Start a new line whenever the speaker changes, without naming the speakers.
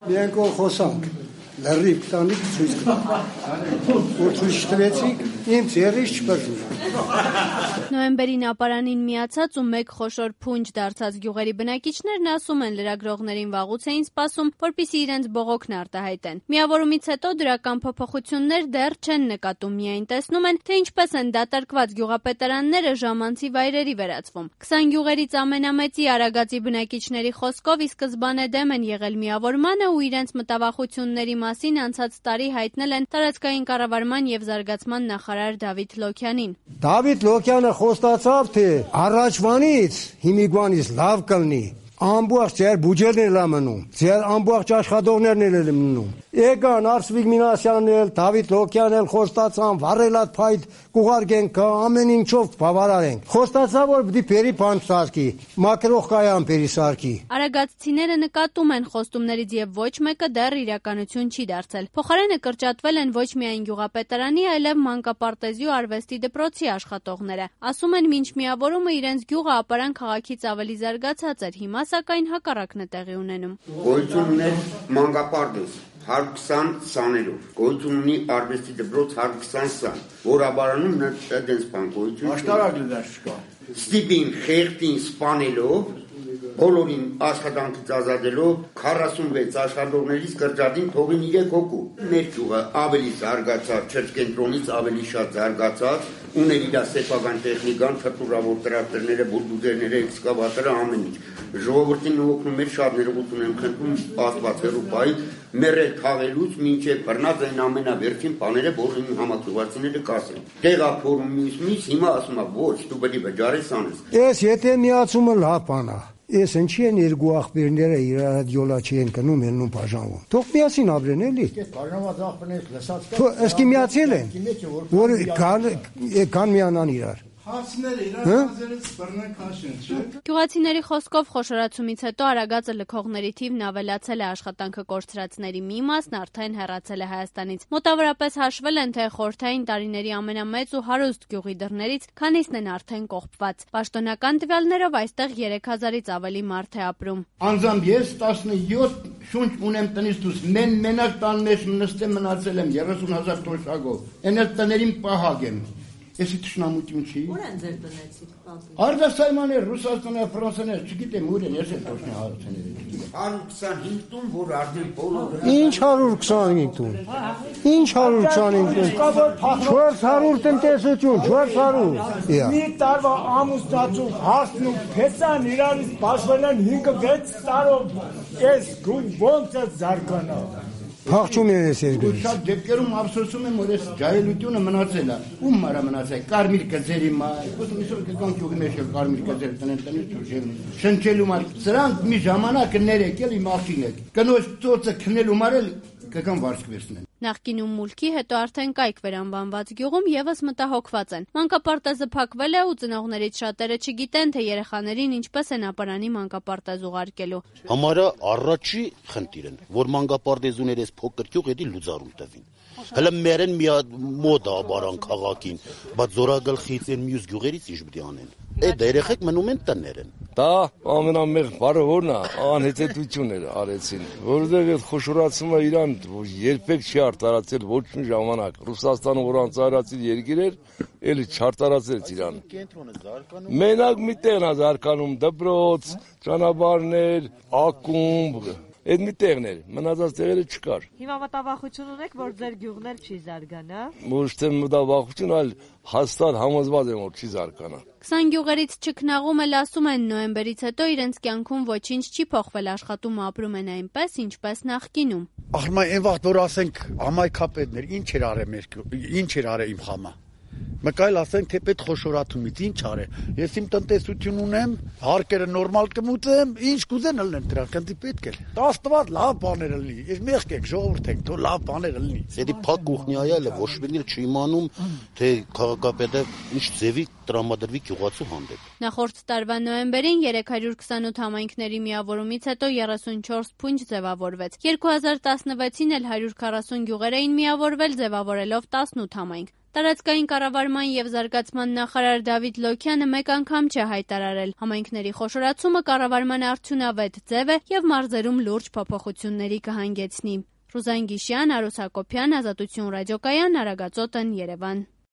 Մենք խոսանք, լրիվ տանիք ցույց կտանք, որ ցույց տվեցիք, իմ ձեռից չպրժում։
Նոյեմբերին ապարանին միացած ու մեկ խոշոր փունջ դարձած գյուղերի բնակիչներն ասում են, լրագրողներին վաղուց էին սպասում, որպեսզի իրենց բողոքն արտահայտեն։ Միավորումից հետո դրական փոփոխություններ դեռ չեն նկատում, միայն տեսնում են, թե ինչպես են դատարկված գյուղապետարանները ժամանցի վայրերի վերածվում։ 20 գյուղերից ամենամեծի Արագածի բնակիչների խոսքով ի սկզբանե դեմ են եղել միավորմանը ու իրենց մտավախությունների մասին անցած տարի հայտնել են տարածքային կառավարման եւ զարգացման նախարար Դավիթ Լոքյանին։
Դավիթ Լոքյանը խոստացավ, թե առաջվանից հիմիկվանից լավ կլինի, ամբողջ ձեր բյուջեներն է մնում, ձեր ամբողջ աշխատողներն են մնում։ Եկան Արսվիկ Մինասյանն էլ, Դավիթ Լոքյանն էլ խոստացան, վառելատ փայտ կուղարկենք, ամեն ինչով բավարարենք։ Խոստացավ, որ պիտի բերի բան սարքի, մակրոխկայան բերի սարքի։
Արագածցիները նկատում են խոստումներից եւ ոչ մեկը դեռ իրականություն չի դարձել։ Փոխարենը կրճատվել են ոչ միայն գյուղապետարանի, այլև մանկապարտեզի ու արվեստի դպրոցի աշխատողները։ Ասում են, մինչ միավորումը իրենց գյուղը ապարան քաղաքից ավելի զարգացած էր, հիմա սակայն հակառակն է տեղի ունենում։
Գոյություն ուներ մանկապարտեզ 120 սաներով, գոյություն ունի արվեստի դպրոց 120 սան, որ ապարանում դենց բան գոյություն
չկա։
Ստիպին, խեղտին սպանելով, բոլորին աշխատանքից ազատելով 46 աշխատողներից կրճատին թողին 3 հոգու։ Մեր գյուղը ավելի զարգացած, չրկենտրոնից ավելի շատ զարգացած, ուներ իր սեփական տեխնիկան, թրթուրավոր տրակտորները, բուլդոզերները, էքսկավատորը, ամեն ինչ։ Ժողովրդին օգնում էր, շատ ներողություն եմ խնդրում, Աստված հեռու պահի, մեռել թաղելուց մինչև բռնած այն ամենավերջին բաները, որ համակրվածիները կասեն։ Տեղափորում մյուս, հիմա ասում է, ոչ, դու պետք է վճարես անես։
Ես եթե միացումը լավ բան է։ Ես ինչի են երկու աղբերները իրար յոլա չեն կնում ելնում բաժանվում։ Թող միասին ապրեն էլի։
Բաժանված աղբերներից լսած
կա։ Ըսկի միացել են, որ կան միանան իրար։
Հասներ իրականացրեց բռնեն քաշեն, չէ՞։
Գյուղացիների խոսքով խոշորացումից հետո Արագածը լքողների թիվն ավելացել է, աշխատանքը կորցրածների մի մասն արդեն հեռացել է Հայաստանից։ Մոտավորապես հաշվել են, թե խորհրդային տարիների ամենամեծ ու հարուստ գյուղի դռներից քանիսն են արդեն կողպված։ Պաշտոնական տվյալներով այստեղ 3000-ից ավելի մարդ է ապրում։
Անձամբ ես 17 շունչ ունեմ տնից դուրս, մենակ տան մեջ նստեմ մնացել եմ 30000 տոշակով։ Էն էլ տներին պահակ եմ։ Եսի թշնամություն չի։
Ուր են ձեր տնեցիք պապի։
Արտասայմաններ, Ռուսաստաններ, Ֆրանսիաներ, չգիտեմ ուր են, ես էլ թոշնի հարցաները չգիտեմ։
125 տուն, որ արդեն բոլորը։
Ինչ 125 տուն։ Ինչ 125 տուն։ 400 տնտեսություն, 400։
Մի տարվա ամուսնացու հարցն ու փեսան իրանից բաշխվել են 5-6 տարով։ Ես ոնց է զարգանա։
Փախչում են ես երկրից։
Շատ դեպքերում ափսոսում եմ, որ ես ջահելությունը մնացել է։ Ում մարա մնացել, կարմիր գծերի մայր։ Ոսում իսոր կգան ճյուղի մեջ կարմիր գծեր տնեն ճուժել։ Շնչելու մար։ Սրանք մի ժամանակ ներեկել իմ աղջինեք։ Կնոջ ծոցը քնելու մարել կգան վարձք վերցնեն։
Նախկինում մուլքի, հետո արդեն կայք վերանվանված գյուղում եւս մտահոգված են։ Մանկապարտեզը փակվել է ու ծնողներից շատերը չգիտեն, թե երեխաներին ինչպես են ապարանի մանկապարտեզ ուղարկելու։
Համարը առաջի խնդիր են, որ մանկապարտեզուներ էս փոքր գյուղ էդի լուծարում տվին։ Հələ մերեն մի մոդ ապարան քաղաքին, բայց զորագլխից են մյուս գյուղերից ինչ պիտի անեն։ Այդ երեխեք մնում են տներ են։
Դա ամենամեծ բարը որն է, անհետեթություններ արեցին, որովհետև այդ խոշորացումը իրան երբեք չի արտարացել ոչ մի ժամանակ։ Ռուսաստանը որ անցարացի երկիր էր, էլի չարտարացրեց իրան։ Մենակ մի տեղն է զարգանում, դպրոց, ճանապարհներ, ակումբ, այդ մի տեղն էր, մնացած տեղերը չկար։
Հիմա մտավախություն ունեք, որ ձեր գյուղն էլ չի զարգանա։
Ոչ թե մտավախություն, այլ հաստատ համոզված եմ, որ չի զարգանա։
20 գյուղերից չքնաղում էլ ասում են, նոյեմբերից հետո իրենց կյանքում ոչինչ չի փոխվել, աշխատում ու ապրում են այնպես, ինչպես նախկինում։
Ախր այն վաղ որ ասենք համայնքապետներ, ինչ էր արել իմ խամը։ Մկայլ ասենք թե պետ խոշորացումից ինչ արե։ Ես իմ տնտեսություն ունեմ, հարկերը նորմալ կմուծեմ, ինչ կուզեն ելնեմ դրանք, ընդ պետք է։ Տաստված լավ բաներ լինի։ Ես մեղք եք ժողովուրդ եք, թող լավ բաներ լինի։
Դե փակ կուխնիայել է, ոչ մի չի իմանում, թե քաղաքապետը ինչ ձևի տրամադրվի գյուղացու հանդեպ։
Նախորդ տարվա նոյեմբերին 328 համայնքների միավորումից հետո 34 փունջ ձևավորվեց։ 2016-ին էլ 140 գյուղեր էին միավորվել, ձևավորելով 18 համայնք։ Տարածքային կառավարման եւ զարգացման նախարար Դավիթ Լոքյանը մեկ անգամ չէ հայտարարել. համայնքների խոշորացումը կառավարման արդյունավետ ձև է եւ մարզերում լուրջ փոփոխությունների կհանգեցնի։ Ռուզան Գիշյան, Արուս Հակոբյան, Ազատություն ռադիոկայան, Արագածոտն, Երևան։